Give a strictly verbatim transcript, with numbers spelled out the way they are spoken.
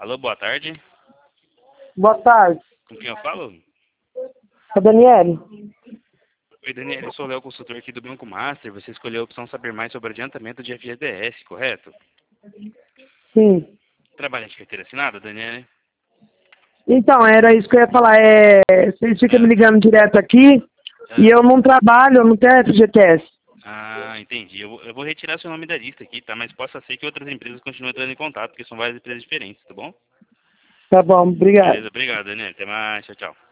Alô, boa tarde. Boa tarde. Com quem eu falo? É Daniele? Oi, Daniel, eu sou o Léo, consultor aqui do Banco Master. Você escolheu a opção saber mais sobre adiantamento de F G T S, correto? Sim. Trabalha de carteira assinada, Daniel? Então, era isso que eu ia falar. É, vocês ficam me É. ligando direto aqui e É. eu não trabalho, eu não tenho F G T S. Ah, entendi. Eu vou, eu vou retirar seu nome da lista aqui, tá? Mas possa ser que outras empresas continuem entrando em contato, porque são várias empresas diferentes, tá bom? Tá bom, obrigado. Beleza, obrigado, Daniel. Até mais, tchau, tchau.